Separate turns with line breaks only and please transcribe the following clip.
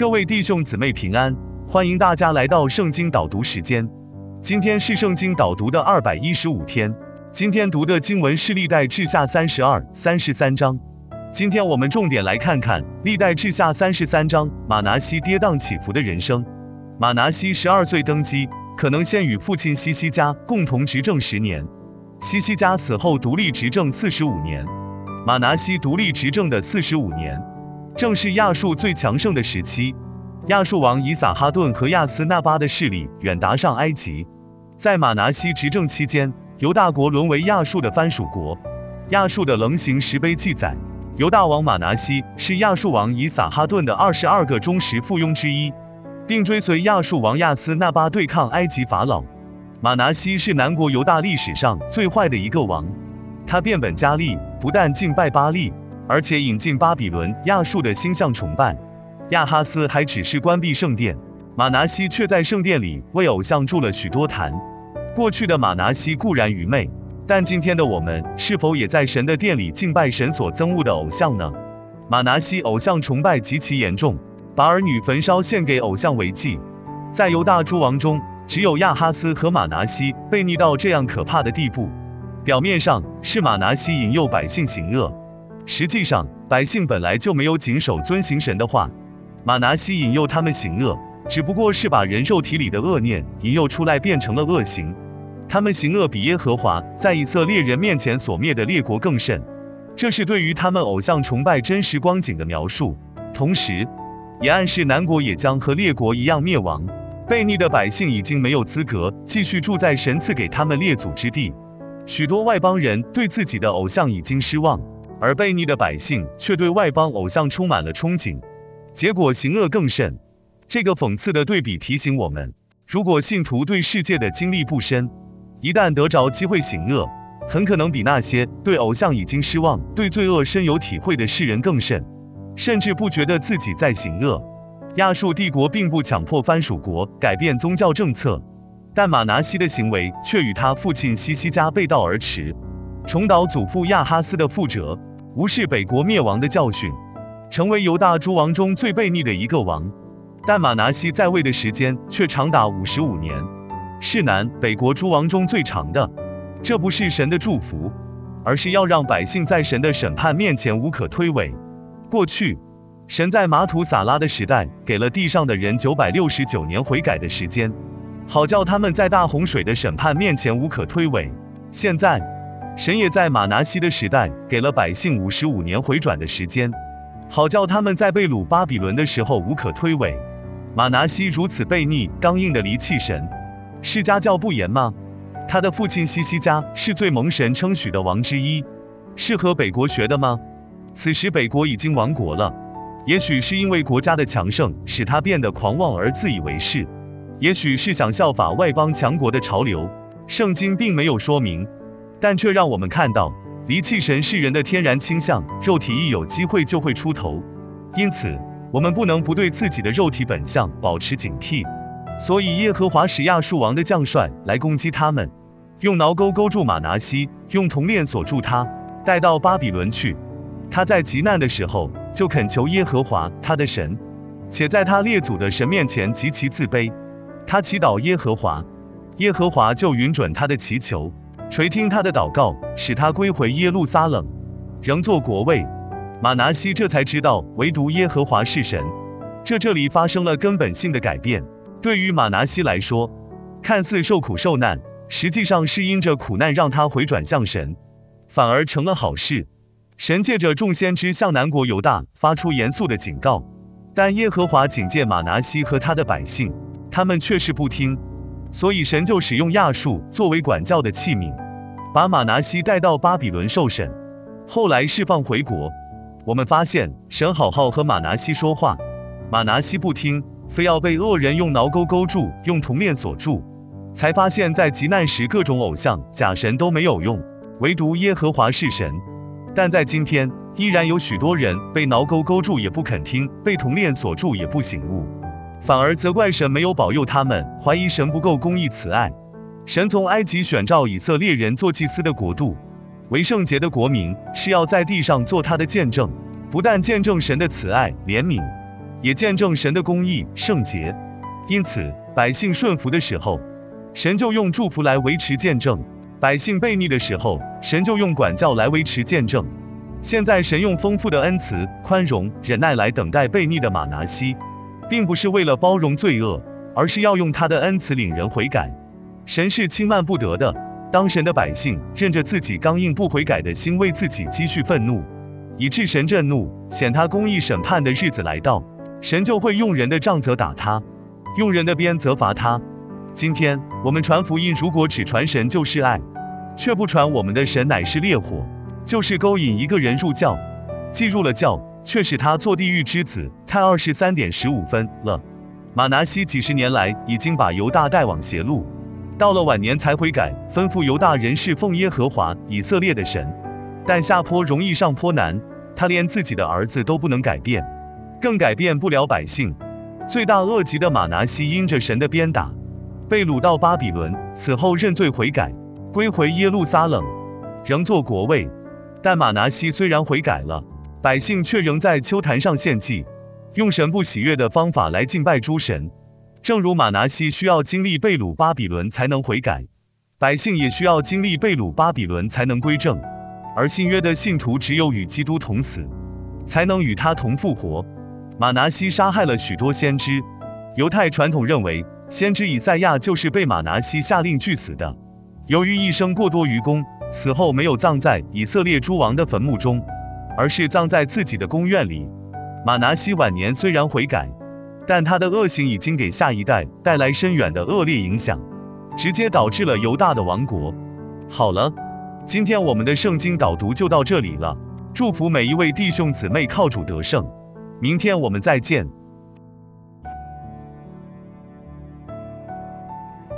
各位弟兄姊妹平安，欢迎大家来到圣经导读时间。今天是圣经导读的215天，今天读的经文是历代志下32、33章。今天我们重点来看看历代志下33章马拿西跌宕起伏的人生。马拿西12岁登基，可能先与父亲西西家共同执政10年。西西家死后独立执政45年。马拿西独立执政的45年，正是亚述最强盛的时期。亚述王以撒哈顿和亚斯那巴的势力远达上埃及。在马拿西执政期间，犹大国沦为亚述的藩属国。亚述的棱形石碑记载，犹大王马拿西是亚述王以撒哈顿的22个忠实附庸之一，并追随亚述王亚斯那巴对抗埃及法老。马拿西是南国犹大历史上最坏的一个王，他变本加厉，不但敬拜巴力，而且引进巴比伦、亚述的星象崇拜。亚哈斯还指示关闭圣殿，马拿西却在圣殿里为偶像筑了许多坛。过去的马拿西固然愚昧，但今天的我们是否也在神的殿里敬拜神所憎恶的偶像呢？马拿西偶像崇拜极其严重，把儿女焚烧献给偶像为祭。在犹大诸王中，只有亚哈斯和马拿西悖逆到这样可怕的地步。表面上是马拿西引诱百姓行恶，实际上百姓本来就没有谨守遵行神的话。马拿西引诱他们行恶，只不过是把人肉体里的恶念引诱出来，变成了恶行。他们行恶比耶和华在以色列人面前所灭的列国更甚，这是对于他们偶像崇拜真实光景的描述，同时也暗示南国也将和列国一样灭亡。悖逆的百姓已经没有资格继续住在神赐给他们列祖之地。许多外邦人对自己的偶像已经失望，而悖逆的百姓却对外邦偶像充满了憧憬，结果行恶更甚。这个讽刺的对比提醒我们，如果信徒对世界的经历不深，一旦得着机会行恶，很可能比那些对偶像已经失望、对罪恶深有体会的世人更甚，甚至不觉得自己在行恶。亚述帝国并不强迫藩属国改变宗教政策，但马拿西的行为却与他父亲西西家背道而驰，重蹈祖父亚哈斯的覆辙，无视北国灭亡的教训，成为犹大诸王中最悖逆的一个王。但马拿西在位的时间却长达55年，是南北国诸王中最长的。这不是神的祝福，而是要让百姓在神的审判面前无可推诿。过去神在马土撒拉的时代给了地上的人969年悔改的时间，好叫他们在大洪水的审判面前无可推诿。现在神也在马拿西的时代给了百姓55年回转的时间，好叫他们在被掳巴比伦的时候无可推诿。马拿西如此悖逆刚硬的离弃神，是家教不严吗？他的父亲西西家是最蒙神称许的王之一，是和北国学的吗？此时北国已经亡国了，也许是因为国家的强盛使他变得狂妄而自以为是，也许是想效法外邦强国的潮流，圣经并没有说明，但却让我们看到离弃神是人的天然倾向，肉体一有机会就会出头。因此我们不能不对自己的肉体本相保持警惕。所以耶和华使亚述王的将帅来攻击他们，用挠钩钩住马拿西，用铜链锁住他，带到巴比伦去。他在极难的时候就恳求耶和华他的神，且在他列祖的神面前极其自卑。他祈祷耶和华，耶和华就允准他的祈求，垂听他的祷告，使他归回耶路撒冷，仍做国位。马拿西这才知道唯独耶和华是神，这里发生了根本性的改变。对于马拿西来说，看似受苦受难，实际上是因着苦难让他回转向神，反而成了好事。神借着众先知向南国犹大发出严肃的警告，但耶和华警戒马拿西和他的百姓，他们却是不听，所以神就使用亚述作为管教的器皿，把马拿西带到巴比伦受审，后来释放回国。我们发现神好好和马拿西说话，马拿西不听，非要被恶人用挠钩钩住，用铜链锁住，才发现在极难时各种偶像假神都没有用，唯独耶和华是神。但在今天依然有许多人被挠钩钩住也不肯听，被铜链锁住也不醒悟，反而责怪神没有保佑他们，怀疑神不够公义慈爱。神从埃及选召以色列人做祭司的国度，为圣洁的国民，是要在地上做他的见证，不但见证神的慈爱怜悯， 也见证神的公义、圣洁。因此，百姓顺服的时候，神就用祝福来维持见证；百姓悖逆的时候，神就用管教来维持见证。现在神用丰富的恩慈、宽容、忍耐来等待悖逆的玛拿西，并不是为了包容罪恶，而是要用他的恩慈领人悔改。神是轻慢不得的，当神的百姓任着自己刚硬不悔改的心为自己积蓄愤怒，以致神震怒，显他公义审判的日子来到，神就会用人的杖责打他，用人的鞭责罚他。今天我们传福音，如果只传神就是爱，却不传我们的神乃是烈火，就是勾引一个人入教，既入了教，却使他做地狱之子。看23:15了。玛拿西几十年来已经把犹大带往邪路，到了晚年才悔改，吩咐犹大人侍奉耶和华以色列的神。但下坡容易上坡难，他连自己的儿子都不能改变，更改变不了百姓。罪大恶极的玛拿西因着神的鞭打，被掳到巴比伦，此后认罪悔改，归回耶路撒冷，仍做国位。但玛拿西虽然悔改了，百姓却仍在丘坛上献祭，用神不喜悦的方法来敬拜诸神。正如玛拿西需要经历被掳巴比伦才能悔改，百姓也需要经历被掳巴比伦才能归正。而新约的信徒只有与基督同死，才能与他同复活。玛拿西杀害了许多先知，犹太传统认为先知以赛亚就是被玛拿西下令锯死的。由于一生过多于公，死后没有葬在以色列诸王的坟墓中，而是葬在自己的宫院里。玛拿西晚年虽然悔改，但他的恶行已经给下一代带来深远的恶劣影响，直接导致了犹大的亡国。好了，今天我们的圣经导读就到这里了，祝福每一位弟兄姊妹靠主得胜，明天我们再见。